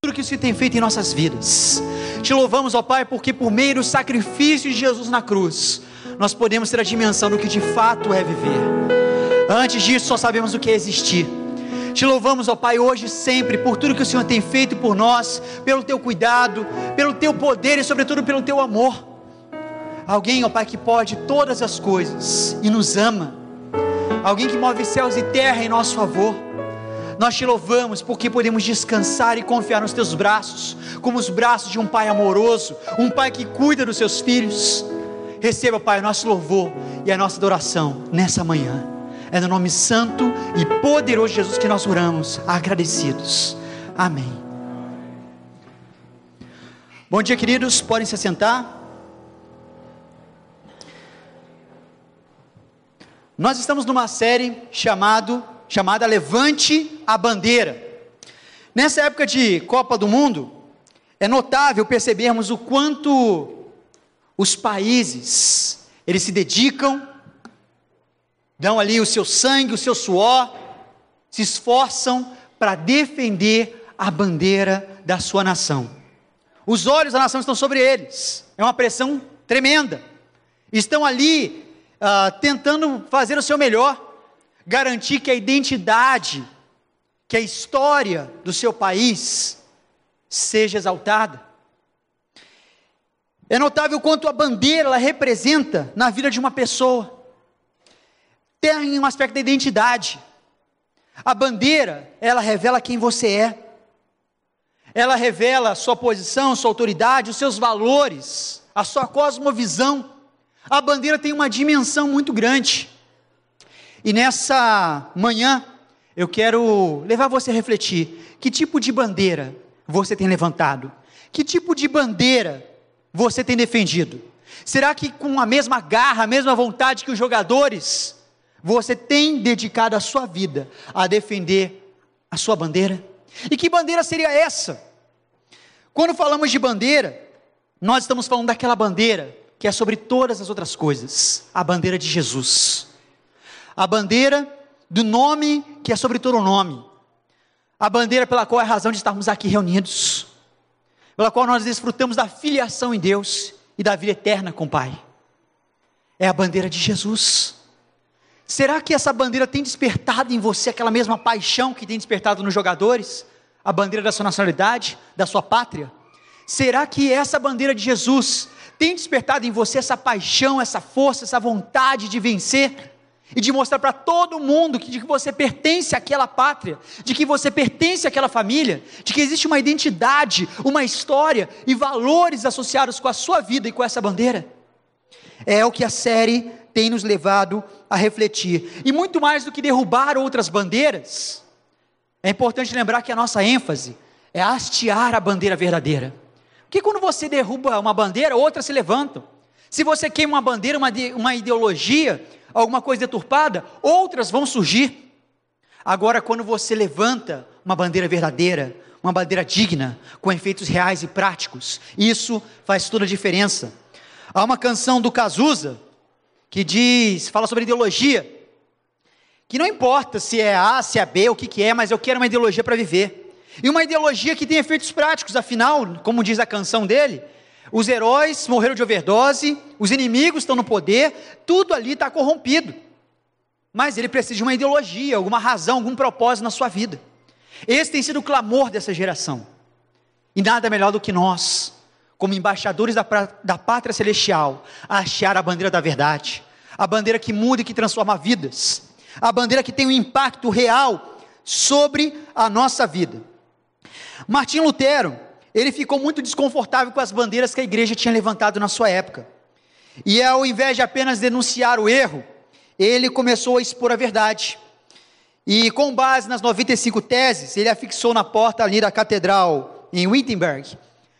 tudo que o Senhor tem feito em nossas vidas. Te louvamos, ó Pai, porque por meio do sacrifício de Jesus na cruz, nós podemos ter a dimensão do que de fato é viver. Antes disso, só sabemos o que é existir. Te louvamos, ó Pai, hoje e sempre, por tudo que o Senhor tem feito por nós, pelo Teu cuidado, pelo Teu poder e sobretudo pelo Teu amor. Alguém, ó Pai, que pode todas as coisas e nos ama. Alguém que move céus e terra em nosso favor. Nós Te louvamos porque podemos descansar e confiar nos Teus braços, como os braços de um Pai amoroso, um Pai que cuida dos seus filhos. Receba, Pai, o nosso louvor e a nossa adoração nessa manhã. É no nome santo e poderoso de Jesus que nós oramos, agradecidos. Amém. Bom dia, queridos, podem se assentar. Nós estamos numa série chamada Levante a Bandeira. Nessa época de Copa do Mundo, é notável percebermos o quanto os países, eles se dedicam, dão ali o seu sangue, o seu suor, se esforçam para defender a bandeira da sua nação. Os olhos da nação estão sobre eles, é uma pressão tremenda. Estão ali tentando fazer o seu melhor, garantir que a identidade, que a história do seu país seja exaltada. É notável quanto a bandeira ela representa na vida de uma pessoa. Tem um aspecto da identidade. A bandeira, ela revela quem você é. Ela revela a sua posição, a sua autoridade, os seus valores, a sua cosmovisão. A bandeira tem uma dimensão muito grande. E nessa manhã, eu quero levar você a refletir. Que tipo de bandeira você tem levantado? Que tipo de bandeira você tem defendido? Será que com a mesma garra, a mesma vontade que os jogadores, você tem dedicado a sua vida a defender a sua bandeira? E que bandeira seria essa? Quando falamos de bandeira, nós estamos falando daquela bandeira que é sobre todas as outras coisas, a bandeira de Jesus, a bandeira do nome que é sobre todo o nome, a bandeira pela qual é a razão de estarmos aqui reunidos, pela qual nós desfrutamos da filiação em Deus e da vida eterna com o Pai. É a bandeira de Jesus. Será que essa bandeira tem despertado em você aquela mesma paixão que tem despertado nos jogadores? A bandeira da sua nacionalidade, da sua pátria? Será que essa bandeira de Jesus tem despertado em você essa paixão, essa força, essa vontade de vencer? E de mostrar para todo mundo de que você pertence àquela pátria, de que você pertence àquela família, de que existe uma identidade, uma história e valores associados com a sua vida e com essa bandeira? É o que a série tem nos levado a refletir. E muito mais do que derrubar outras bandeiras, é importante lembrar que a nossa ênfase é hastear a bandeira verdadeira. Porque quando você derruba uma bandeira, outras se levantam. Se você queima uma bandeira, uma ideologia, alguma coisa deturpada, outras vão surgir. Agora, quando você levanta uma bandeira verdadeira, uma bandeira digna, com efeitos reais e práticos, isso faz toda a diferença. Há uma canção do Cazuza, que fala sobre ideologia, que não importa se é A, se é B, o que é, mas eu quero uma ideologia para viver. E uma ideologia que tem efeitos práticos, afinal, como diz a canção dele, os heróis morreram de overdose, os inimigos estão no poder, tudo ali está corrompido. Mas ele precisa de uma ideologia, alguma razão, algum propósito na sua vida. Esse tem sido o clamor dessa geração. E nada melhor do que nós, como embaixadores da pátria celestial, hastear a bandeira da verdade, a bandeira que muda e que transforma vidas, a bandeira que tem um impacto real sobre a nossa vida. Martinho Lutero, ele ficou muito desconfortável com as bandeiras que a igreja tinha levantado na sua época, e ao invés de apenas denunciar o erro, ele começou a expor a verdade, e com base nas 95 teses, ele afixou na porta ali da catedral em Wittenberg,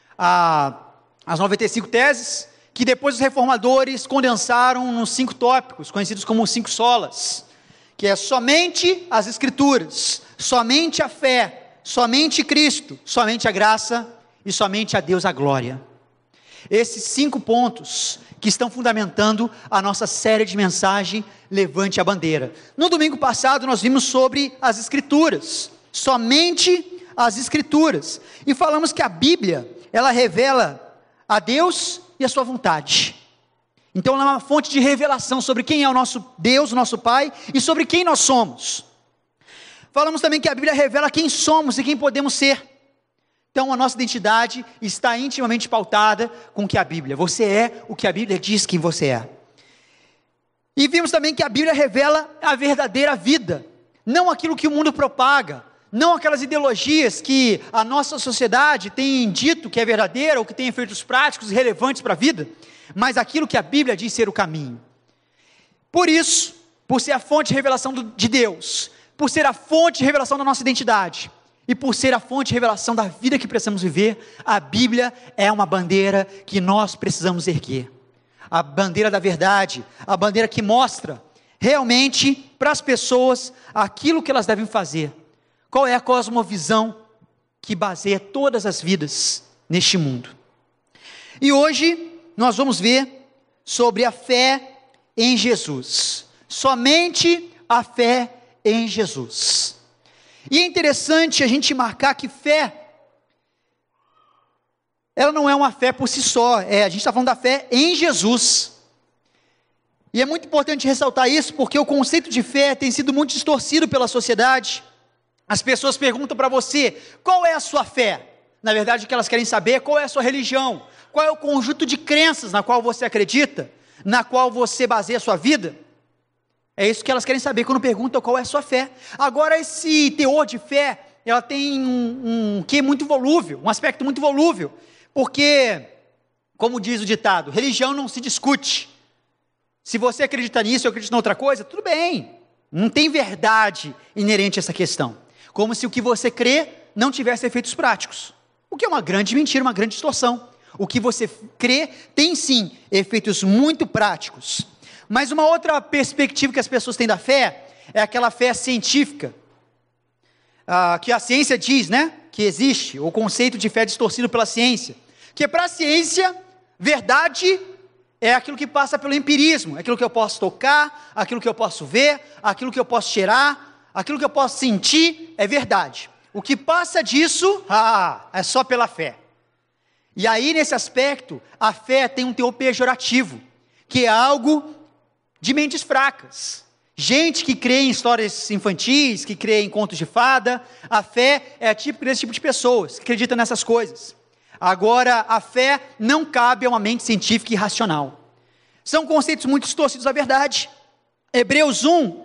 as 95 teses, que depois os reformadores condensaram nos 5 tópicos, conhecidos como os 5 solas, que é somente as escrituras, somente a fé, somente Cristo, somente a graça e somente a Deus a glória. Esses 5 pontos que estão fundamentando a nossa série de mensagem Levante a Bandeira. No domingo passado nós vimos sobre as escrituras, somente as Escrituras. E falamos que a Bíblia, ela revela a Deus e a sua vontade. Então ela é uma fonte de revelação sobre quem é o nosso Deus, o nosso Pai, e sobre quem nós somos. Falamos também que a Bíblia revela quem somos e quem podemos ser. Então a nossa identidade está intimamente pautada com o que a Bíblia. Você é o que a Bíblia diz que você é. E vimos também que a Bíblia revela a verdadeira vida, não aquilo que o mundo propaga, não aquelas ideologias que a nossa sociedade tem dito que é verdadeira, ou que tem efeitos práticos e relevantes para a vida, mas aquilo que a Bíblia diz ser o caminho. Por isso, por ser a fonte de revelação de Deus, por ser a fonte de revelação da nossa identidade, e por ser a fonte de revelação da vida que precisamos viver, a Bíblia é uma bandeira que nós precisamos erguer. A bandeira da verdade, a bandeira que mostra realmente para as pessoas aquilo que elas devem fazer. Qual é a cosmovisão que baseia todas as vidas neste mundo? E hoje nós vamos ver sobre a fé em Jesus. Somente a fé em Jesus. E é interessante a gente marcar que fé, ela não é uma fé por si só, a gente está falando da fé em Jesus. E é muito importante ressaltar isso, porque o conceito de fé tem sido muito distorcido pela sociedade. As pessoas perguntam para você, qual é a sua fé? Na verdade, o que elas querem saber é qual é a sua religião, qual é o conjunto de crenças na qual você acredita, na qual você baseia a sua vida. É isso que elas querem saber quando perguntam qual é a sua fé. Agora, esse teor de fé, ela tem um quê muito volúvel, um aspecto muito volúvel, porque, como diz o ditado, religião não se discute. Se você acredita nisso, eu acredito em outra coisa, tudo bem, não tem verdade inerente a essa questão, como se o que você crê não tivesse efeitos práticos, o que é uma grande mentira, uma grande distorção. O que você crê tem sim efeitos muito práticos. Mas uma outra perspectiva que as pessoas têm da fé é aquela fé científica, que a ciência diz, né, que existe, o conceito de fé distorcido pela ciência, que para a ciência, verdade é aquilo que passa pelo empirismo, aquilo que eu posso tocar, aquilo que eu posso ver, aquilo que eu posso cheirar, aquilo que eu posso sentir, é verdade. O que passa disso, é só pela fé. E aí, nesse aspecto, a fé tem um teor pejorativo, que é algo de mentes fracas. Gente que crê em histórias infantis, que crê em contos de fada, a fé é típica desse tipo de pessoas, que acreditam nessas coisas. Agora, a fé não cabe a uma mente científica e racional. São conceitos muito distorcidos da verdade. Hebreus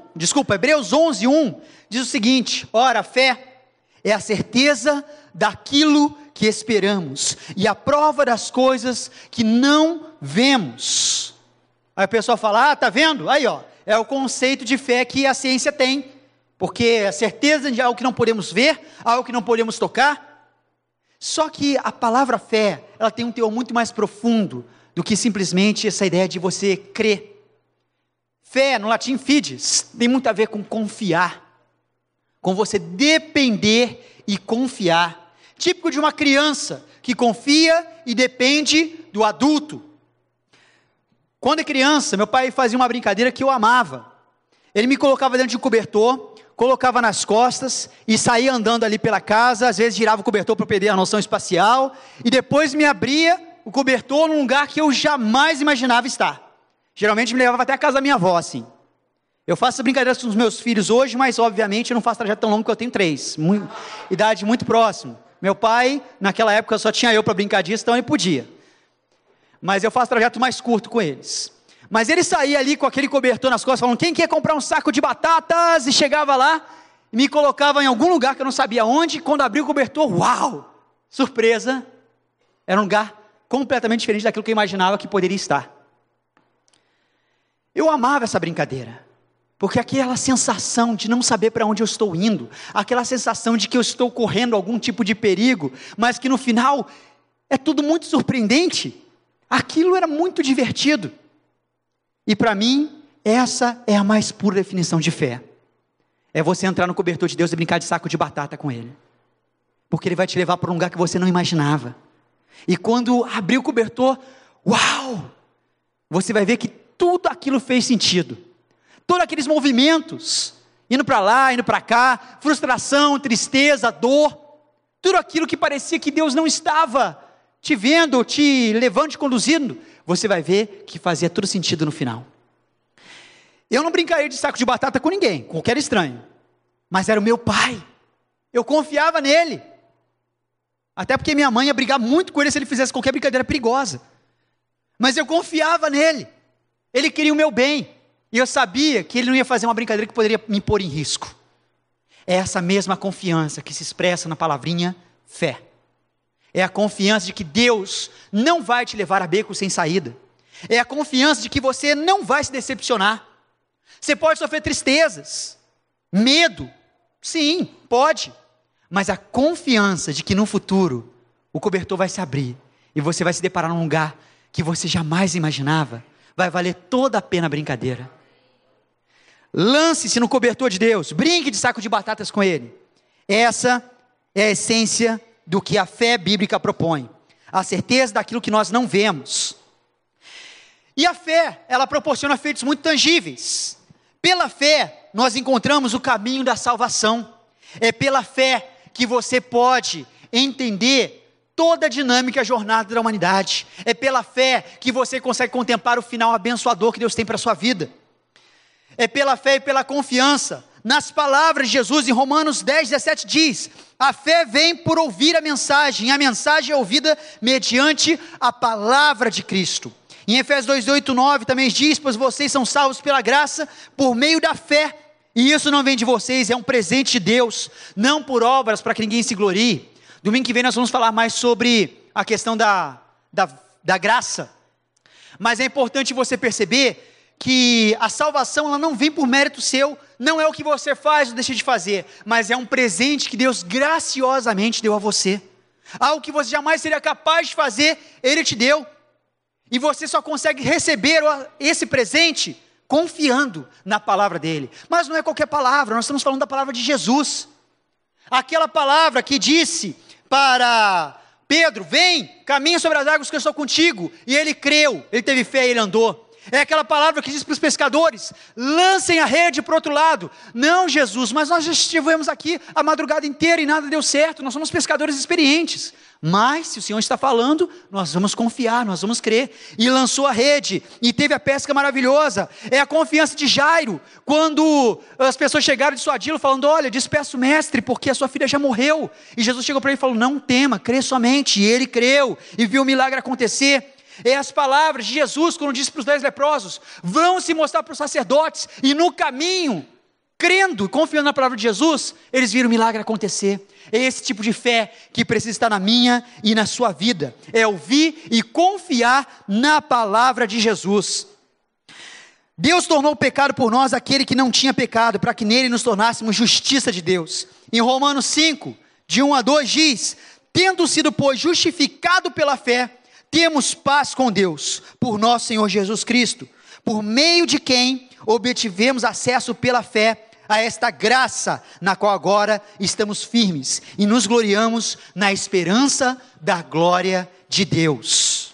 11:1 diz o seguinte: ora, a fé é a certeza daquilo que esperamos e a prova das coisas que não vemos. Aí a pessoa fala, tá vendo? Aí é o conceito de fé que a ciência tem, porque a certeza de algo que não podemos ver, algo que não podemos tocar. Só que a palavra fé, ela tem um teor muito mais profundo do que simplesmente essa ideia de você crer. Fé, no latim fides, tem muito a ver com confiar, com você depender e confiar. Típico de uma criança que confia e depende do adulto. Quando é criança, meu pai fazia uma brincadeira que eu amava. Ele me colocava dentro de um cobertor, colocava nas costas e saía andando ali pela casa, às vezes girava o cobertor para perder a noção espacial, e depois me abria o cobertor num lugar que eu jamais imaginava estar. Geralmente me levava até a casa da minha avó, assim. Eu faço essa brincadeira com os meus filhos hoje, mas obviamente eu não faço trajeto tão longo, porque eu tenho 3, idade muito próxima. Meu pai, naquela época só tinha eu para brincar disso, então ele podia. Mas eu faço trajeto mais curto com eles. Mas ele saía ali com aquele cobertor nas costas, falando, quem quer comprar um saco de batatas? E chegava lá, e me colocava em algum lugar que eu não sabia onde. Quando abri o cobertor, uau! Surpresa! Era um lugar completamente diferente daquilo que eu imaginava que poderia estar. Eu amava essa brincadeira, porque aquela sensação de não saber para onde eu estou indo, aquela sensação de que eu estou correndo algum tipo de perigo, mas que no final é tudo muito surpreendente, aquilo era muito divertido. E para mim, essa é a mais pura definição de fé. É você entrar no cobertor de Deus e brincar de saco de batata com Ele. Porque Ele vai te levar para um lugar que você não imaginava. E quando abrir o cobertor, uau! Você vai ver que tudo aquilo fez sentido. Todos aqueles movimentos, indo para lá, indo para cá, frustração, tristeza, dor, tudo aquilo que parecia que Deus não estava te vendo, te levando, te conduzindo, você vai ver que fazia todo sentido no final. Eu não brincaria de saco de batata com ninguém, com qualquer estranho, mas era o meu pai, eu confiava nele, até porque minha mãe ia brigar muito com ele se ele fizesse qualquer brincadeira perigosa, mas eu confiava nele, ele queria o meu bem, e eu sabia que ele não ia fazer uma brincadeira que poderia me pôr em risco. É essa mesma confiança que se expressa na palavrinha fé. É a confiança de que Deus não vai te levar a beco sem saída. É a confiança de que você não vai se decepcionar. Você pode sofrer tristezas, medo, sim, pode. Mas a confiança de que no futuro o cobertor vai se abrir e você vai se deparar num lugar que você jamais imaginava, vai valer toda a pena a brincadeira. Lance-se no cobertor de Deus, brinque de saco de batatas com Ele. Essa é a essência do que a fé bíblica propõe, a certeza daquilo que nós não vemos. E a fé, ela proporciona feitos muito tangíveis. Pela fé, nós encontramos o caminho da salvação. É pela fé que você pode entender toda a dinâmica e a jornada da humanidade. É pela fé que você consegue contemplar o final abençoador que Deus tem para a sua vida. É pela fé e pela confiança. Nas palavras de Jesus, em Romanos 10, 17 diz: a fé vem por ouvir a mensagem, e a mensagem é ouvida mediante a palavra de Cristo. Em Efésios 2, 8, 9 também diz: pois vocês são salvos pela graça, por meio da fé, e isso não vem de vocês, é um presente de Deus, não por obras para que ninguém se glorie. Domingo que vem nós vamos falar mais sobre a questão da graça, mas é importante você perceber que a salvação ela não vem por mérito seu, não é o que você faz ou deixa de fazer, mas é um presente que Deus graciosamente deu a você, algo que você jamais seria capaz de fazer, Ele te deu, e você só consegue receber esse presente confiando na palavra dEle. Mas não é qualquer palavra, nós estamos falando da palavra de Jesus, aquela palavra que disse para Pedro: vem, caminha sobre as águas que eu estou contigo, e ele creu, ele teve fé e ele andou. É aquela palavra que diz para os pescadores: lancem a rede para o outro lado. Não, Jesus, mas nós já estivemos aqui a madrugada inteira e nada deu certo, nós somos pescadores experientes. Mas se o Senhor está falando, nós vamos confiar, nós vamos crer. E lançou a rede, e teve a pesca maravilhosa. É a confiança de Jairo, quando as pessoas chegaram de dissuadi-lo, falando: olha, despeça o mestre, porque a sua filha já morreu. E Jesus chegou para ele e falou: não tema, crê somente. E ele creu, e viu o milagre acontecer. É as palavras de Jesus, quando disse para os 10 leprosos: vão se mostrar para os sacerdotes, e no caminho, crendo, confiando na palavra de Jesus, eles viram o milagre acontecer. É esse tipo de fé que precisa estar na minha e na sua vida, é ouvir e confiar na palavra de Jesus. Deus tornou pecado por nós aquele que não tinha pecado, para que nele nos tornássemos justiça de Deus. Em Romanos 5, de 1 a 2 diz: tendo sido, pois, justificado pela fé, temos paz com Deus, por nosso Senhor Jesus Cristo, por meio de quem obtivemos acesso pela fé a esta graça, na qual agora estamos firmes, e nos gloriamos na esperança da glória de Deus.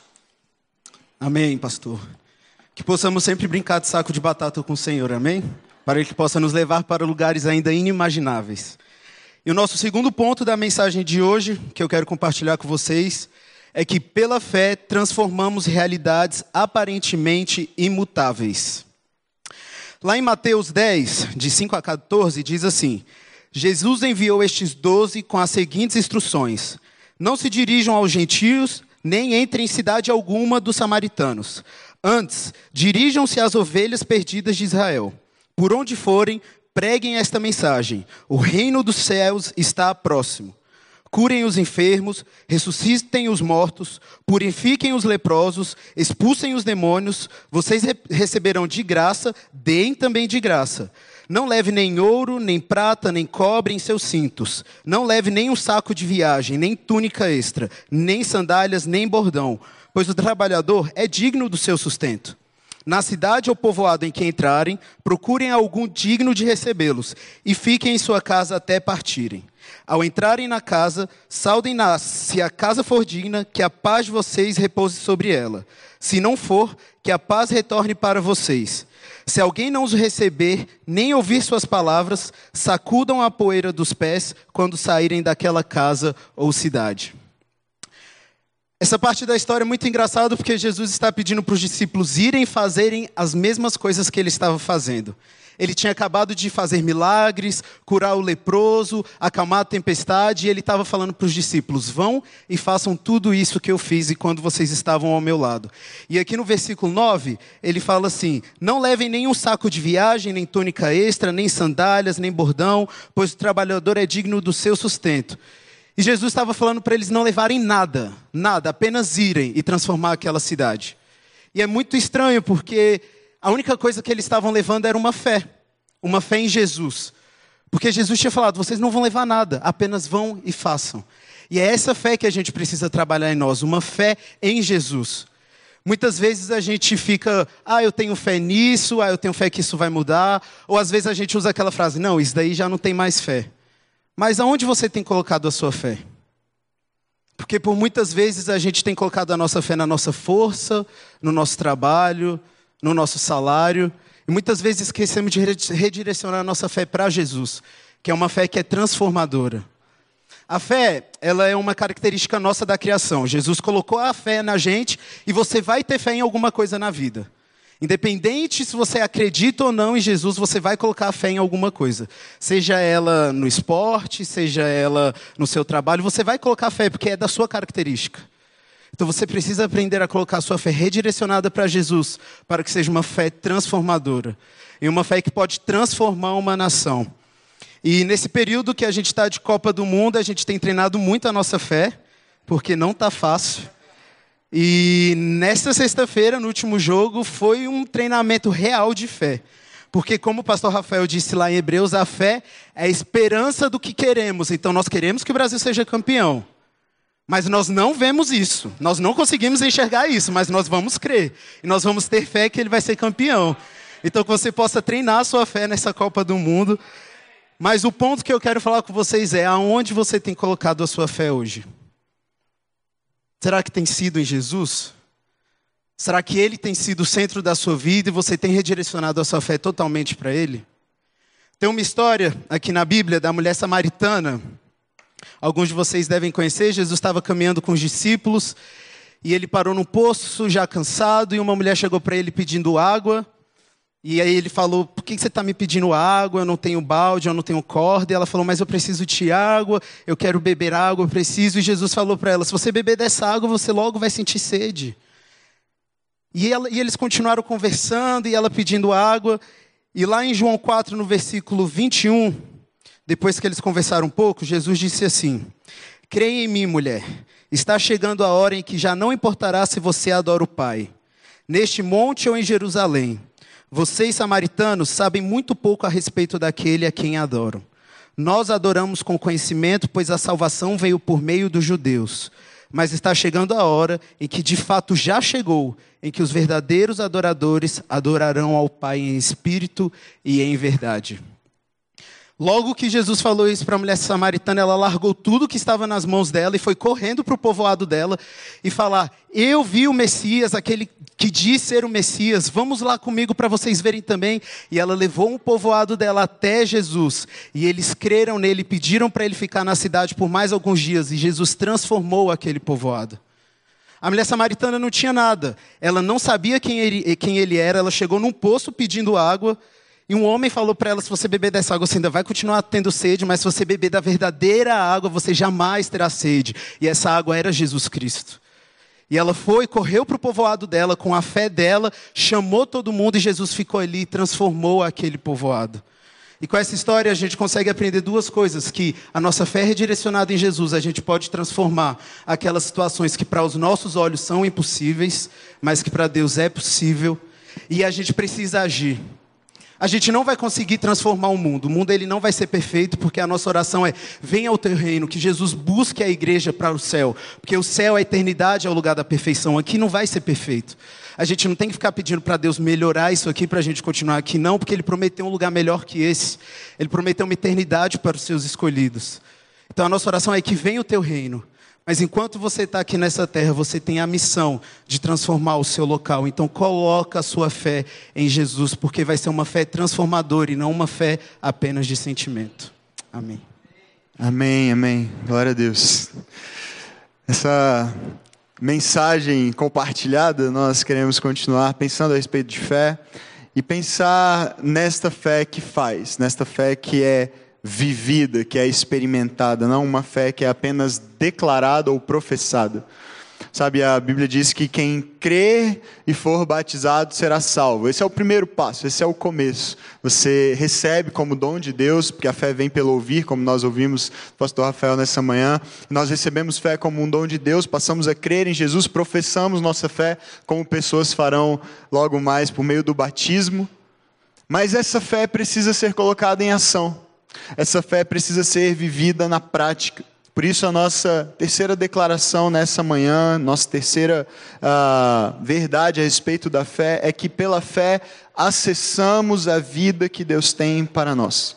Amém, pastor. Que possamos sempre brincar de saco de batata com o Senhor, amém? Para que possa nos levar para lugares ainda inimagináveis. E o nosso segundo ponto da mensagem de hoje, que eu quero compartilhar com vocês, é que pela fé transformamos realidades aparentemente imutáveis. Lá em Mateus 10, de 5 a 14, diz assim: Jesus enviou estes 12 com as seguintes instruções: não se dirijam aos gentios, nem entrem em cidade alguma dos samaritanos. Antes, dirijam-se às ovelhas perdidas de Israel. Por onde forem, preguem esta mensagem: o reino dos céus está próximo. Curem os enfermos, ressuscitem os mortos, purifiquem os leprosos, expulsem os demônios. Vocês receberão de graça, deem também de graça. Não leve nem ouro, nem prata, nem cobre em seus cintos. Não leve nem um saco de viagem, nem túnica extra, nem sandálias, nem bordão, pois o trabalhador é digno do seu sustento. Na cidade ou povoado em que entrarem, procurem algum digno de recebê-los e fiquem em sua casa até partirem. Ao entrarem na casa, saudem-na, se a casa for digna, que a paz de vocês repouse sobre ela. Se não for, que a paz retorne para vocês. Se alguém não os receber, nem ouvir suas palavras, sacudam a poeira dos pés quando saírem daquela casa ou cidade. Essa parte da história é muito engraçada porque Jesus está pedindo para os discípulos irem fazerem as mesmas coisas que ele estava fazendo. Ele tinha acabado de fazer milagres, curar o leproso, acalmar a tempestade, e ele estava falando para os discípulos, vão e façam tudo isso que eu fiz e quando vocês estavam ao meu lado. E aqui no versículo 9, ele fala assim, não levem nenhum saco de viagem, nem túnica extra, nem sandálias, nem bordão, pois o trabalhador é digno do seu sustento. E Jesus estava falando para eles não levarem nada, apenas irem e transformar aquela cidade. E é muito estranho porque a única coisa que eles estavam levando era uma fé em Jesus. Porque Jesus tinha falado, vocês não vão levar nada, apenas vão e façam. E é essa fé que a gente precisa trabalhar em nós, uma fé em Jesus. Muitas vezes a gente fica, eu tenho fé nisso, eu tenho fé que isso vai mudar. Ou às vezes a gente usa aquela frase, não, isso daí já não tem mais fé. Mas aonde você tem colocado a sua fé? Porque por muitas vezes a gente tem colocado a nossa fé na nossa força, no nosso trabalho, no nosso salário. E muitas vezes esquecemos de redirecionar a nossa fé para Jesus, que é uma fé que é transformadora. A fé, ela é uma característica nossa da criação. Jesus colocou a fé na gente e você vai ter fé em alguma coisa na vida. Independente se você acredita ou não em Jesus, você vai colocar a fé em alguma coisa. Seja ela no esporte, seja ela no seu trabalho, você vai colocar a fé, porque é da sua característica. Então você precisa aprender a colocar a sua fé redirecionada para Jesus, para que seja uma fé transformadora. E uma fé que pode transformar uma nação. E nesse período que a gente está de Copa do Mundo, a gente tem treinado muito a nossa fé, porque não está fácil. E nesta sexta-feira, no último jogo, foi um treinamento real de fé. Porque como o pastor Rafael disse lá em Hebreus, a fé é a esperança do que queremos. Então nós queremos que o Brasil seja campeão. Mas nós não vemos isso. Nós não conseguimos enxergar isso, mas nós vamos crer. E nós vamos ter fé que ele vai ser campeão. Então que você possa treinar a sua fé nessa Copa do Mundo. Mas o ponto que eu quero falar com vocês é aonde você tem colocado a sua fé hoje. Será que tem sido em Jesus? Será que Ele tem sido o centro da sua vida e você tem redirecionado a sua fé totalmente para Ele? Tem uma história aqui na Bíblia da mulher samaritana. Alguns de vocês devem conhecer. Jesus estava caminhando com os discípulos e ele parou num poço já cansado e uma mulher chegou para ele pedindo água. E aí ele falou, por que você está me pedindo água? Eu não tenho balde, eu não tenho corda. E ela falou, mas eu preciso de água, eu quero beber água, eu preciso. E Jesus falou para ela, se você beber dessa água, você logo vai sentir sede. E eles continuaram conversando e ela pedindo água. E lá em João 4, no versículo 21, depois que eles conversaram um pouco, Jesus disse assim, creia em mim, mulher, está chegando a hora em que já não importará se você adora o Pai, neste monte ou em Jerusalém. Vocês, samaritanos, sabem muito pouco a respeito daquele a quem adoram. Nós adoramos com conhecimento, pois a salvação veio por meio dos judeus. Mas está chegando a hora em que de fato já chegou, em que os verdadeiros adoradores adorarão ao Pai em espírito e em verdade. Logo que Jesus falou isso para a mulher samaritana, ela largou tudo que estava nas mãos dela e foi correndo para o povoado dela e falar, eu vi o Messias, aquele que diz ser o Messias, vamos lá comigo para vocês verem também. E ela levou um povoado dela até Jesus. E eles creram nele, pediram para ele ficar na cidade por mais alguns dias. E Jesus transformou aquele povoado. A mulher samaritana não tinha nada. Ela não sabia quem ele era. Ela chegou num poço pedindo água. E um homem falou para ela, se você beber dessa água, você ainda vai continuar tendo sede. Mas se você beber da verdadeira água, você jamais terá sede. E essa água era Jesus Cristo. E ela correu para o povoado dela, com a fé dela, chamou todo mundo e Jesus ficou ali e transformou aquele povoado. E com essa história a gente consegue aprender duas coisas, que a nossa fé redirecionada em Jesus, a gente pode transformar aquelas situações que para os nossos olhos são impossíveis, mas que para Deus é possível, e a gente precisa agir. a gente não vai conseguir transformar o mundo ele não vai ser perfeito, porque a nossa oração é: venha ao teu reino, que Jesus busque a igreja para o céu, porque o céu, a eternidade, é o lugar da perfeição. Aqui não vai ser perfeito. A gente não tem que ficar pedindo para Deus melhorar isso aqui para a gente continuar aqui, não, porque Ele prometeu um lugar melhor que esse. Ele prometeu uma eternidade para os seus escolhidos. Então a nossa oração é que venha o teu reino. Mas enquanto você está aqui nessa terra, você tem a missão de transformar o seu local. Então coloca a sua fé em Jesus, porque vai ser uma fé transformadora e não uma fé apenas de sentimento. Amém. Amém, amém. Glória a Deus. Essa mensagem compartilhada, nós queremos continuar pensando a respeito de fé e pensar nesta fé que faz, nesta fé que é vivida, que é experimentada, não uma fé que é apenas declarada ou professada. Sabe, a Bíblia diz que quem crer e for batizado será salvo. Esse é o primeiro passo, esse é o começo. Você recebe como dom de Deus, porque a fé vem pelo ouvir, como nós ouvimos o pastor Rafael nessa manhã. Nós recebemos fé como um dom de Deus, passamos a crer em Jesus, professamos nossa fé, como pessoas farão logo mais por meio do batismo. Mas essa fé precisa ser colocada em ação. Essa fé precisa ser vivida na prática. Por isso a nossa terceira declaração nessa manhã, nossa terceira verdade a respeito da fé, é que pela fé acessamos a vida que Deus tem para nós.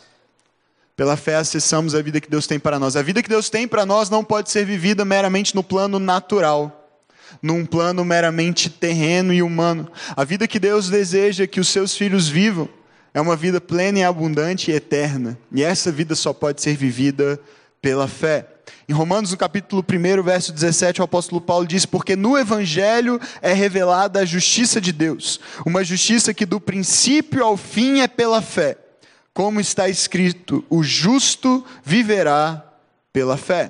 Pela fé acessamos a vida que Deus tem para nós. A vida que Deus tem para nós não pode ser vivida meramente no plano natural, num plano meramente terreno e humano. A vida que Deus deseja que os seus filhos vivam é uma vida plena e abundante e eterna. E essa vida só pode ser vivida pela fé. Em Romanos, no capítulo 1, verso 17, o apóstolo Paulo diz: porque no Evangelho é revelada a justiça de Deus, uma justiça que do princípio ao fim é pela fé. Como está escrito, o justo viverá pela fé.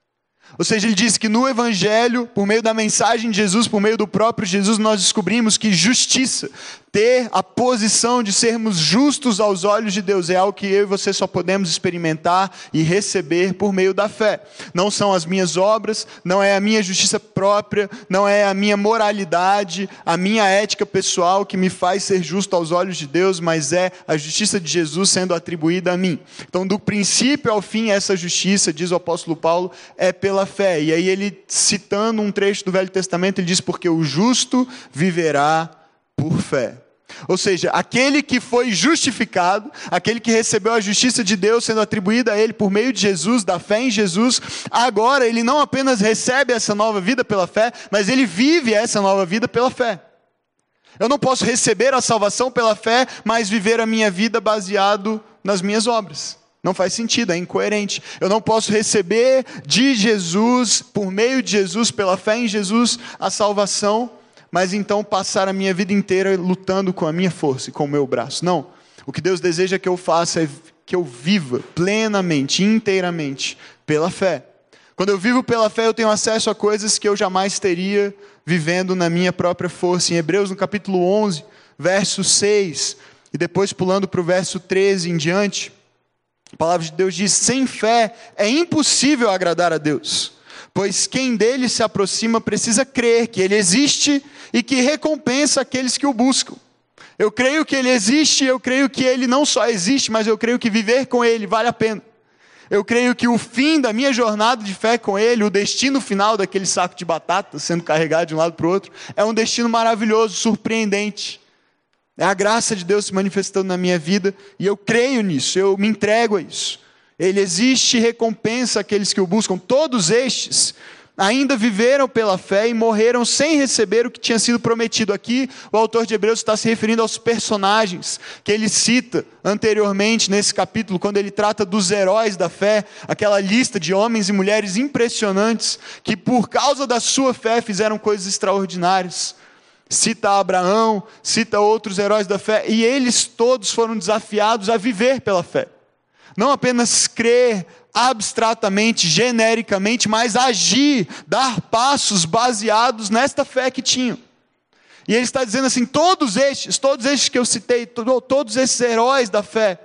Ou seja, ele diz que no Evangelho, por meio da mensagem de Jesus, por meio do próprio Jesus, nós descobrimos que justiça, ter a posição de sermos justos aos olhos de Deus, é algo que eu e você só podemos experimentar e receber por meio da fé. Não são as minhas obras, não é a minha justiça própria, não é a minha moralidade, a minha ética pessoal que me faz ser justo aos olhos de Deus, mas é a justiça de Jesus sendo atribuída a mim. Então, do princípio ao fim, essa justiça, diz o apóstolo Paulo, é pela fé. E aí ele, citando um trecho do Velho Testamento, ele diz: porque o justo viverá por fé. Ou seja, aquele que foi justificado, aquele que recebeu a justiça de Deus sendo atribuída a ele por meio de Jesus, da fé em Jesus, agora ele não apenas recebe essa nova vida pela fé, mas ele vive essa nova vida pela fé. Eu não posso receber a salvação pela fé, mas viver a minha vida baseado nas minhas obras. Não faz sentido, é incoerente. Eu não posso receber de Jesus, por meio de Jesus, pela fé em Jesus, a salvação, mas então passar a minha vida inteira lutando com a minha força e com o meu braço. Não. O que Deus deseja que eu faça é que eu viva plenamente, inteiramente, pela fé. Quando eu vivo pela fé, eu tenho acesso a coisas que eu jamais teria vivendo na minha própria força. Em Hebreus, no capítulo 11, verso 6, e depois pulando para o verso 13 em diante, a palavra de Deus diz: sem fé é impossível agradar a Deus, pois quem dele se aproxima precisa crer que ele existe e que recompensa aqueles que o buscam. Eu creio que ele existe, eu creio que ele não só existe, mas eu creio que viver com ele vale a pena. Eu creio que o fim da minha jornada de fé com ele, o destino final daquele saco de batata sendo carregado de um lado para o outro, é um destino maravilhoso, surpreendente. É a graça de Deus se manifestando na minha vida, e eu creio nisso, eu me entrego a isso. Ele existe e recompensa aqueles que o buscam. Todos estes ainda viveram pela fé e morreram sem receber o que tinha sido prometido. Aqui o autor de Hebreus está se referindo aos personagens que ele cita anteriormente nesse capítulo, quando ele trata dos heróis da fé, aquela lista de homens e mulheres impressionantes, que por causa da sua fé fizeram coisas extraordinárias. Cita Abraão, cita outros heróis da fé, e eles todos foram desafiados a viver pela fé. Não apenas crer abstratamente, genericamente, mas agir, dar passos baseados nesta fé que tinham. E ele está dizendo assim: todos estes que eu citei, todos esses heróis da fé,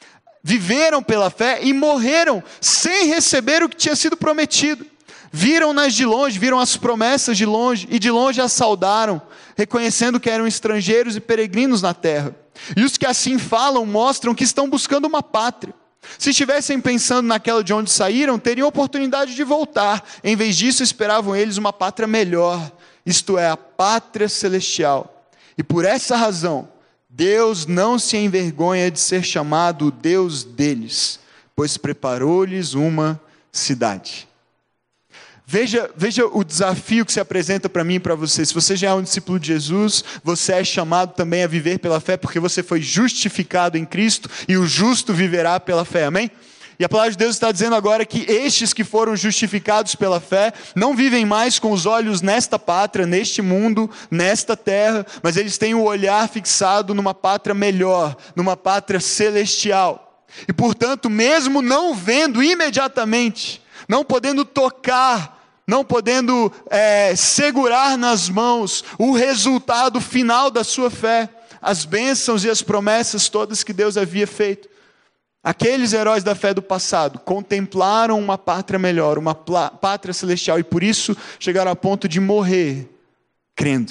viveram pela fé e morreram sem receber o que tinha sido prometido. Viram-nas de longe, viram as promessas de longe, e de longe as saudaram, reconhecendo que eram estrangeiros e peregrinos na terra. E os que assim falam mostram que estão buscando uma pátria. Se estivessem pensando naquela de onde saíram, teriam oportunidade de voltar. Em vez disso, esperavam eles uma pátria melhor, isto é, a pátria celestial. E por essa razão, Deus não se envergonha de ser chamado o Deus deles, pois preparou-lhes uma cidade. Veja o desafio que se apresenta para mim e para você. Se você já é um discípulo de Jesus, você é chamado também a viver pela fé, porque você foi justificado em Cristo, e o justo viverá pela fé, amém? E a palavra de Deus está dizendo agora que estes que foram justificados pela fé, não vivem mais com os olhos nesta pátria, neste mundo, nesta terra, mas eles têm o olhar fixado numa pátria melhor, numa pátria celestial. E portanto, mesmo não vendo imediatamente, não podendo tocar, não podendo segurar nas mãos o resultado final da sua fé, as bênçãos e as promessas todas que Deus havia feito, aqueles heróis da fé do passado contemplaram uma pátria melhor, uma pátria celestial, e por isso chegaram a ponto de morrer crendo.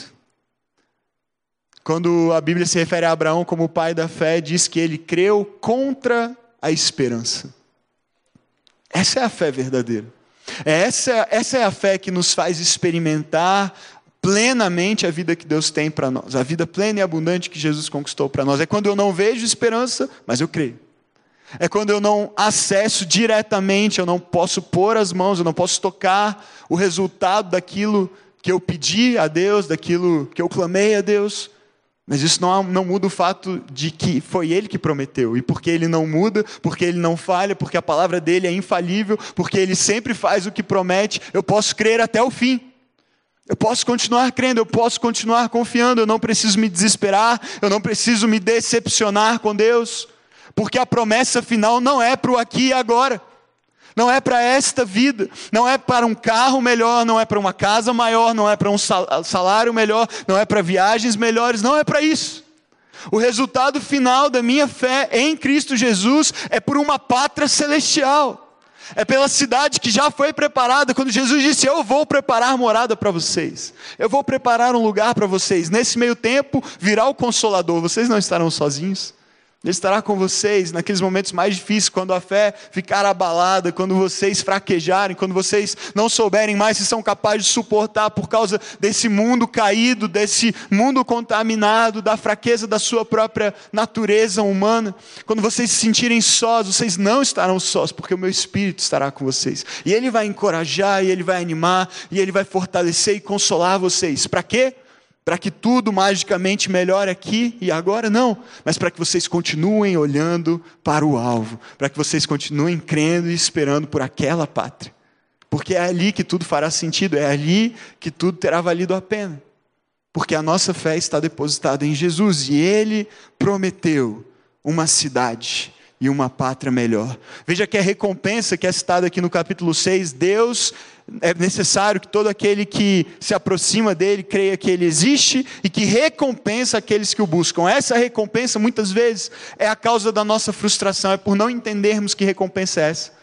Quando a Bíblia se refere a Abraão como o pai da fé, diz que ele creu contra a esperança. Essa é a fé verdadeira. Essa é a fé que nos faz experimentar plenamente a vida que Deus tem para nós, a vida plena e abundante que Jesus conquistou para nós. É quando eu não vejo esperança, mas eu creio. É quando eu não acesso diretamente, eu não posso pôr as mãos, eu não posso tocar o resultado daquilo que eu pedi a Deus, daquilo que eu clamei a Deus. Mas isso não muda o fato de que foi Ele que prometeu. E porque Ele não muda, porque Ele não falha, porque a palavra dEle é infalível, porque Ele sempre faz o que promete, eu posso crer até o fim. Eu posso continuar crendo, eu posso continuar confiando, eu não preciso me desesperar, eu não preciso me decepcionar com Deus, porque a promessa final não é para o aqui e agora. Não é para esta vida, não é para um carro melhor, não é para uma casa maior, não é para um salário melhor, não é para viagens melhores, não é para isso. O resultado final da minha fé em Cristo Jesus é por uma pátria celestial. É pela cidade que já foi preparada, quando Jesus disse: eu vou preparar morada para vocês. Eu vou preparar um lugar para vocês. Nesse meio tempo virá o Consolador, vocês não estarão sozinhos. Ele estará com vocês naqueles momentos mais difíceis, quando a fé ficar abalada, quando vocês fraquejarem, quando vocês não souberem mais se são capazes de suportar por causa desse mundo caído, desse mundo contaminado, da fraqueza da sua própria natureza humana. Quando vocês se sentirem sós, vocês não estarão sós, porque o meu Espírito estará com vocês. E Ele vai encorajar, e Ele vai animar, e Ele vai fortalecer e consolar vocês. Para quê? Para que tudo magicamente melhore aqui e agora? Não, mas para que vocês continuem olhando para o alvo, para que vocês continuem crendo e esperando por aquela pátria, porque é ali que tudo fará sentido, é ali que tudo terá valido a pena, porque a nossa fé está depositada em Jesus, e Ele prometeu uma cidade e uma pátria melhor. Veja que a recompensa que é citada aqui no capítulo 6, Deus, é necessário que todo aquele que se aproxima dele creia que ele existe e que recompensa aqueles que o buscam. Essa recompensa muitas vezes é a causa da nossa frustração, é por não entendermos que recompensa é essa.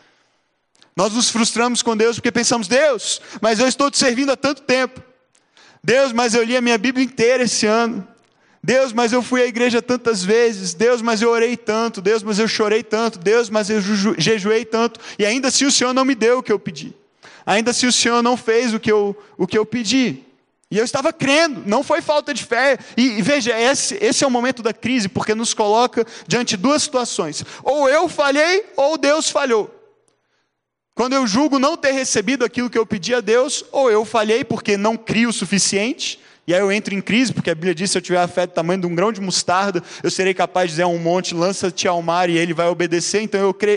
Nós nos frustramos com Deus porque pensamos: Deus, mas eu estou te servindo há tanto tempo. Deus, mas eu li a minha Bíblia inteira esse ano. Deus, mas eu fui à igreja tantas vezes. Deus, mas eu orei tanto. Deus, mas eu chorei tanto. Deus, mas eu jejuei tanto. E ainda assim o Senhor não me deu o que eu pedi. Ainda assim o Senhor não fez o que eu pedi. E eu estava crendo, não foi falta de fé. E veja, esse é o momento da crise, porque nos coloca diante de duas situações. Ou eu falhei, ou Deus falhou. Quando eu julgo não ter recebido aquilo que eu pedi a Deus, ou eu falhei porque não crio o suficiente, e aí eu entro em crise, porque a Bíblia diz: se eu tiver a fé do tamanho de um grão de mostarda, eu serei capaz de dizer a um monte: lança-te ao mar, e ele vai obedecer. Então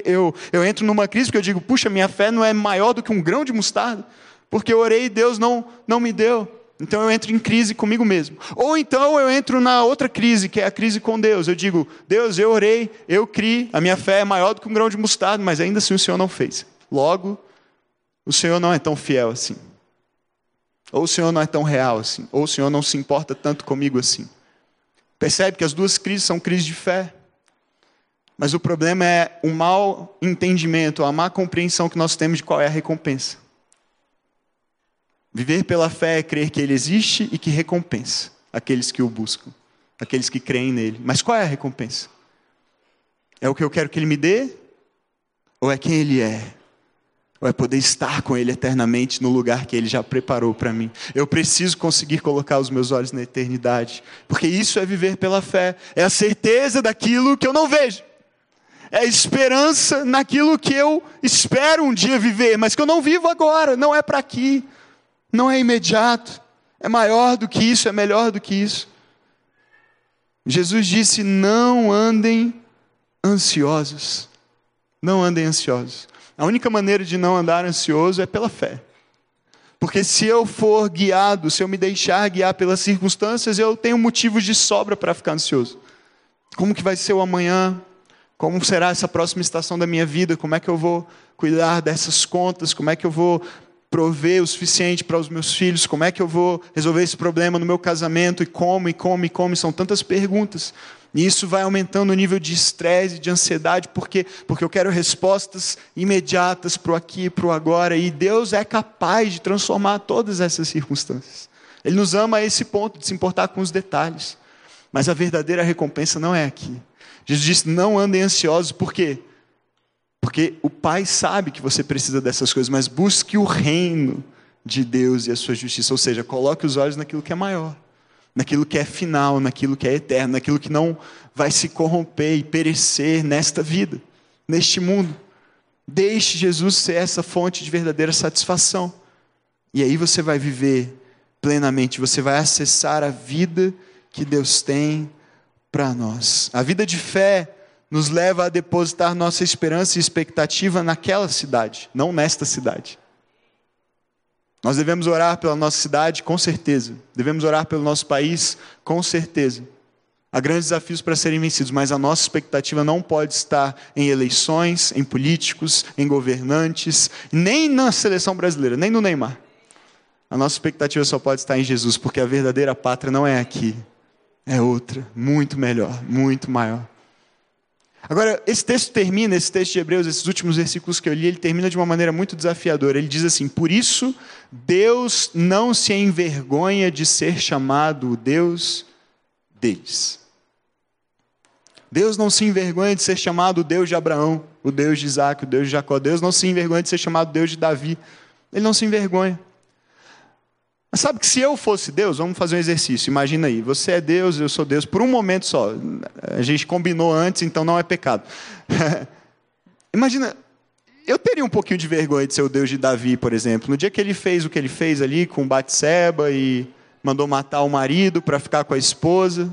eu entro numa crise, porque eu digo: puxa, minha fé não é maior do que um grão de mostarda, porque eu orei e Deus não me deu. Então eu entro em crise comigo mesmo. Ou então eu entro na outra crise, que é a crise com Deus. Eu digo: Deus, eu orei, eu criei, a minha fé é maior do que um grão de mostarda, mas ainda assim o Senhor não fez. Logo, o Senhor não é tão fiel assim. Ou o Senhor não é tão real assim. Ou o Senhor não se importa tanto comigo assim. Percebe que as duas crises são crises de fé. Mas o problema é o mau entendimento, a má compreensão que nós temos de qual é a recompensa. Viver pela fé é crer que Ele existe e que recompensa aqueles que o buscam. aqueles que creem nele. Mas qual é a recompensa? É o que eu quero que ele me dê? Ou é quem ele é? Ou é poder estar com ele eternamente no lugar que ele já preparou para mim? Eu preciso conseguir colocar os meus olhos na eternidade, porque isso é viver pela fé, é a certeza daquilo que eu não vejo, é a esperança naquilo que eu espero um dia viver, mas que eu não vivo agora, não é para aqui, não é imediato, é maior do que isso, é melhor do que isso. Jesus disse: não andem ansiosos, não andem ansiosos. A única maneira de não andar ansioso é pela fé. Porque se eu for guiado, se eu me deixar guiar pelas circunstâncias, eu tenho motivos de sobra para ficar ansioso. Como que vai ser o amanhã? Como será essa próxima estação da minha vida? Como é que eu vou cuidar dessas contas? Como é que eu vou prover o suficiente para os meus filhos? Como é que eu vou resolver esse problema no meu casamento? E como? São tantas perguntas. E isso vai aumentando o nível de estresse, de ansiedade, porque eu quero respostas imediatas para o aqui e para o agora. E Deus é capaz de transformar todas essas circunstâncias. Ele nos ama a esse ponto de se importar com os detalhes. Mas a verdadeira recompensa não é aqui. Jesus disse: não andem ansiosos. Por quê? Porque o Pai sabe que você precisa dessas coisas, mas busque o reino de Deus e a sua justiça. Ou seja, coloque os olhos naquilo que é maior, naquilo que é final, naquilo que é eterno, naquilo que não vai se corromper e perecer nesta vida, neste mundo. Deixe Jesus ser essa fonte de verdadeira satisfação. E aí você vai viver plenamente, você vai acessar a vida que Deus tem para nós. A vida de fé nos leva a depositar nossa esperança e expectativa naquela cidade, não nesta cidade. Nós devemos orar pela nossa cidade, com certeza. Devemos orar pelo nosso país, com certeza. Há grandes desafios para serem vencidos, mas a nossa expectativa não pode estar em eleições, em políticos, em governantes, nem na seleção brasileira, nem no Neymar. A nossa expectativa só pode estar em Jesus, porque a verdadeira pátria não é aqui, é outra, muito melhor, muito maior. Agora, esse texto de Hebreus, esses últimos versículos que eu li, ele termina de uma maneira muito desafiadora. Ele diz assim: por isso, Deus não se envergonha de ser chamado o Deus deles. Deus não se envergonha de ser chamado o Deus de Abraão, o Deus de Isaac, o Deus de Jacó. Deus não se envergonha de ser chamado o Deus de Davi. Ele não se envergonha. Mas sabe que se eu fosse Deus, vamos fazer um exercício, imagina aí, você é Deus, eu sou Deus, por um momento só, a gente combinou antes, então não é pecado. Imagina, eu teria um pouquinho de vergonha de ser o Deus de Davi, por exemplo, no dia que ele fez o que ele fez ali com Batseba e mandou matar o marido para ficar com a esposa.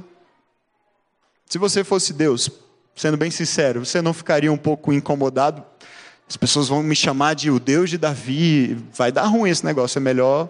Se você fosse Deus, sendo bem sincero, você não ficaria um pouco incomodado? As pessoas vão me chamar de o Deus de Davi, vai dar ruim esse negócio, é melhor...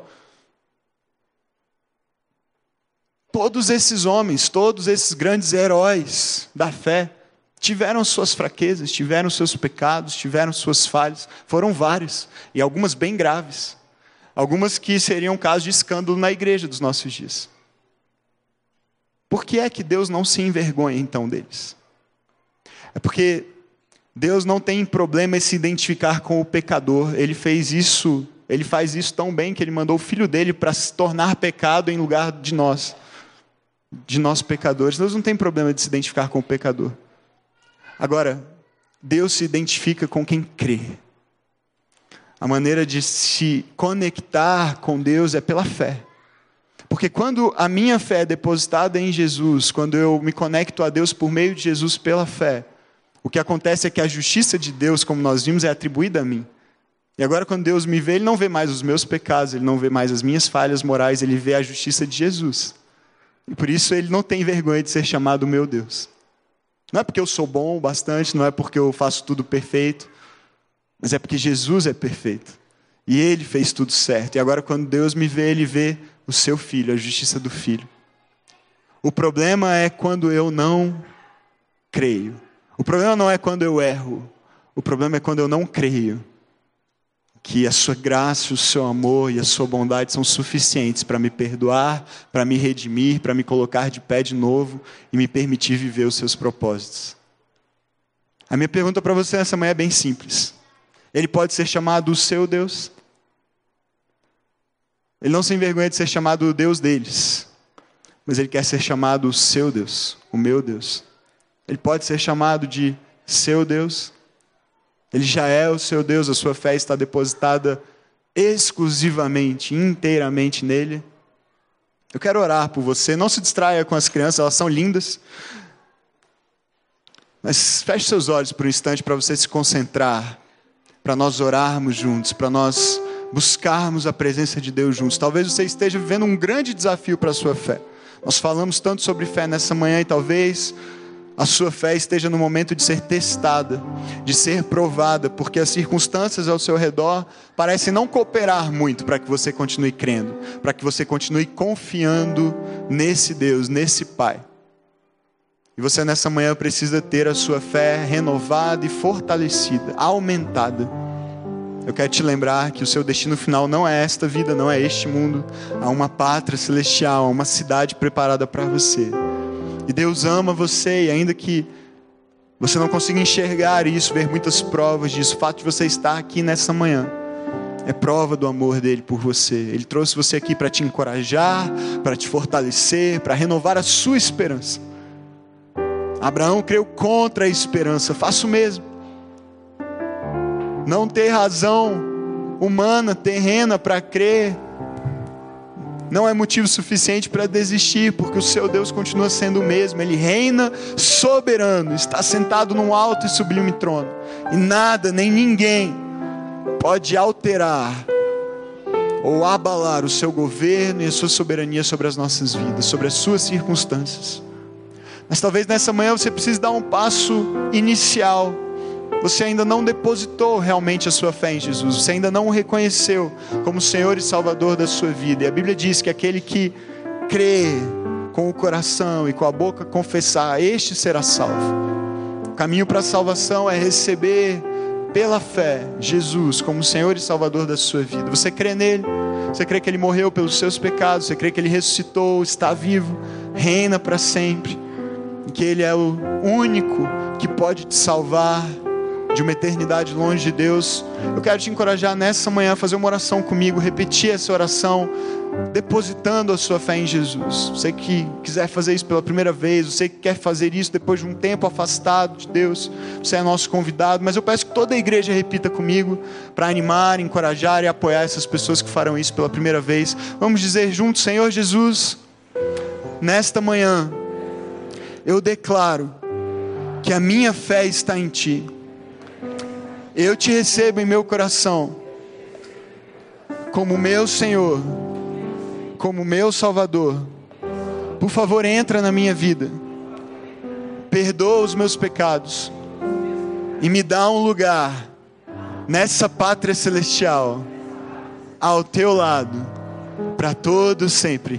Todos esses homens, todos esses grandes heróis da fé, tiveram suas fraquezas, tiveram seus pecados, tiveram suas falhas, foram várias, e algumas bem graves, algumas que seriam caso de escândalo na igreja dos nossos dias. Por que é que Deus não se envergonha então deles? É porque Deus não tem problema em se identificar com o pecador. Ele faz isso tão bem que ele mandou o filho dele para se tornar pecado em lugar de nós pecadores. Deus não tem problema de se identificar com o pecador. Agora, Deus se identifica com quem crê. A maneira de se conectar com Deus é pela fé. Porque quando a minha fé é depositada em Jesus, quando eu me conecto a Deus por meio de Jesus pela fé, o que acontece é que a justiça de Deus, como nós vimos, é atribuída a mim. E agora quando Deus me vê, Ele não vê mais os meus pecados, Ele não vê mais as minhas falhas morais, Ele vê a justiça de Jesus. E por isso Ele não tem vergonha de ser chamado meu Deus. Não é porque eu sou bom o bastante, não é porque eu faço tudo perfeito, mas é porque Jesus é perfeito. E Ele fez tudo certo. E agora quando Deus me vê, Ele vê o seu Filho, a justiça do Filho. O problema é quando eu não creio. O problema não é quando eu erro. O problema é quando eu não creio que a sua graça, o seu amor e a sua bondade são suficientes para me perdoar, para me redimir, para me colocar de pé de novo e me permitir viver os seus propósitos. A minha pergunta para você nessa manhã é bem simples. Ele pode ser chamado o seu Deus? Ele não se envergonha de ser chamado o Deus deles. mas Ele quer ser chamado o seu Deus, o meu Deus. Ele pode ser chamado de seu Deus. Ele já é o seu Deus, a sua fé está depositada exclusivamente, inteiramente nele. Eu quero orar por você. Não se distraia com as crianças, elas são lindas. Mas feche seus olhos por um instante para você se concentrar, para nós orarmos juntos, para nós buscarmos a presença de Deus juntos. Talvez você esteja vivendo um grande desafio para a sua fé. Nós falamos tanto sobre fé nessa manhã e talvez a sua fé esteja no momento de ser testada, de ser provada, porque as circunstâncias ao seu redor parecem não cooperar muito para que você continue crendo, para que você continue confiando nesse Deus, nesse Pai. E você nessa manhã precisa ter a sua fé renovada e fortalecida, aumentada. Eu quero te lembrar que o seu destino final não é esta vida, não é este mundo. Há uma pátria celestial, há uma cidade preparada para você. E Deus ama você, e ainda que você não consiga enxergar isso, ver muitas provas disso, o fato de você estar aqui nessa manhã é prova do amor dele por você. Ele trouxe você aqui para te encorajar, para te fortalecer, para renovar a sua esperança. Abraão creu contra a esperança, faça o mesmo. Não ter razão humana, terrena para crer não é motivo suficiente para desistir, porque o seu Deus continua sendo o mesmo. Ele reina soberano, está sentado num alto e sublime trono, e nada nem ninguém pode alterar ou abalar o seu governo e a sua soberania sobre as nossas vidas, sobre as suas circunstâncias. Mas talvez nessa manhã você precise dar um passo inicial. Você ainda não depositou realmente a sua fé em Jesus. Você ainda não o reconheceu como Senhor e Salvador da sua vida. E a Bíblia diz que aquele que crê com o coração e com a boca confessar, este será salvo. O caminho para a salvação é receber pela fé Jesus como Senhor e Salvador da sua vida. Você crê nele? Você crê que ele morreu pelos seus pecados? Você crê que ele ressuscitou, está vivo, reina para sempre? E que ele é o único que pode te salvar de uma eternidade longe de Deus? Eu quero te encorajar nessa manhã a fazer uma oração comigo, repetir essa oração, depositando a sua fé em Jesus. Você que quiser fazer isso pela primeira vez, você que quer fazer isso depois de um tempo afastado de Deus, você é nosso convidado, mas eu peço que toda a igreja repita comigo, para animar, encorajar e apoiar essas pessoas que farão isso pela primeira vez. Vamos dizer juntos: Senhor Jesus, nesta manhã, eu declaro que a minha fé está em Ti. Eu te recebo em meu coração como meu Senhor, como meu Salvador. Por favor, entra na minha vida, perdoa os meus pecados e me dá um lugar nessa pátria celestial, ao teu lado, para todo sempre.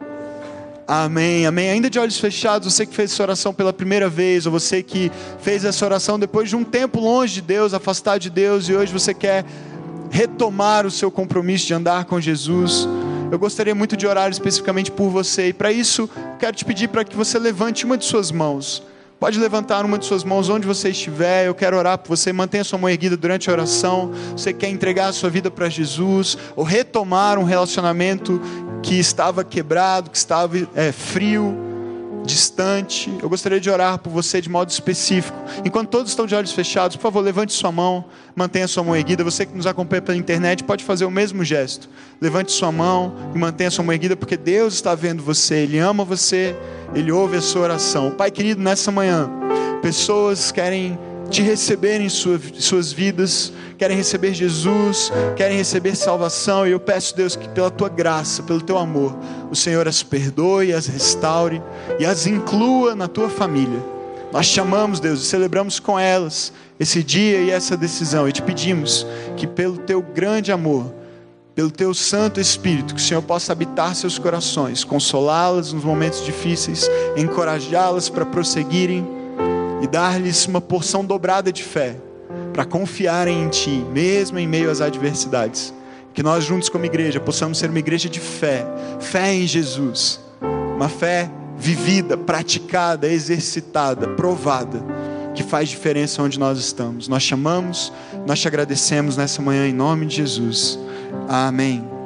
Amém, amém. Ainda de olhos fechados, você que fez essa oração pela primeira vez, ou você que fez essa oração depois de um tempo longe de Deus, afastado de Deus, e hoje você quer retomar o seu compromisso de andar com Jesus, eu gostaria muito de orar especificamente por você. E para isso, quero te pedir para que você levante uma de suas mãos. Pode levantar uma de suas mãos onde você estiver. Eu quero orar por você. Mantenha sua mão erguida durante a oração. Você quer entregar a sua vida para Jesus, ou retomar um relacionamento que estava quebrado, que estava frio, distante. Eu gostaria de orar por você de modo específico. Enquanto todos estão de olhos fechados, por favor, levante sua mão, mantenha sua mão erguida. Você que nos acompanha pela internet pode fazer o mesmo gesto. Levante sua mão e mantenha sua mão erguida, porque Deus está vendo você, Ele ama você, Ele ouve a sua oração. Pai querido, nessa manhã, pessoas querem te receber em suas vidas, querem receber Jesus, querem receber salvação, e eu peço, Deus, que pela Tua graça, pelo Teu amor, o Senhor as perdoe, as restaure e as inclua na Tua família. Nós chamamos, Deus, e celebramos com elas esse dia e essa decisão, e te pedimos que pelo Teu grande amor, pelo Teu Santo Espírito, que o Senhor possa habitar seus corações, consolá-las nos momentos difíceis, encorajá-las para prosseguirem, e dar-lhes uma porção dobrada de fé, para confiarem em Ti, mesmo em meio às adversidades. Que nós juntos como igreja possamos ser uma igreja de fé, fé em Jesus, uma fé vivida, praticada, exercitada, provada, que faz diferença onde nós estamos. Nós chamamos, nós te agradecemos nessa manhã em nome de Jesus. Amém.